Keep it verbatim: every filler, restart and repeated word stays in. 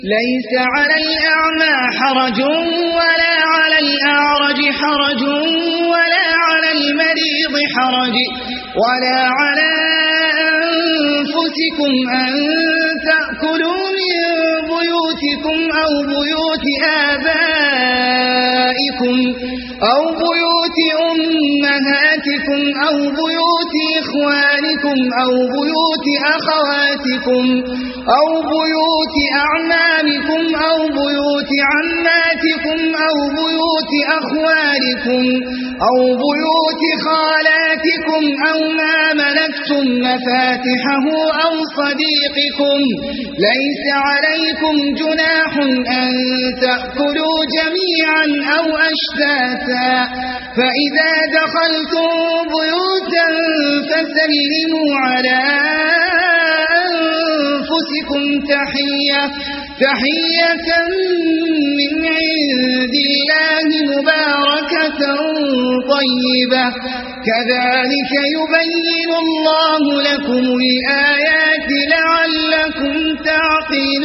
ليس على الأعمى حرج ولا على الأعرج حرج ولا على المريض حرج ولا على أنفسكم أن تأكلوا من بيوتكم أو بيوت آبائكم أو بيوت أمهاتكم أو بيوت إخوانكم أو بيوت أخواتكم أو بيوت أعمامكم أو بيوت عماتكم أو بيوت أخوالكم أو بيوت خالاتكم أو ما ملكتم مفاتحه أو صديقكم. ليس عليكم جناح أن تأكلوا جميعا أو أشتاتا، فإذا دخلتم بيوتا فسلموا على أنفسكم تحية تحية من عند الله مباركة طيبة، كذلك يبين الله لكم الآيات لعلكم تعقلون.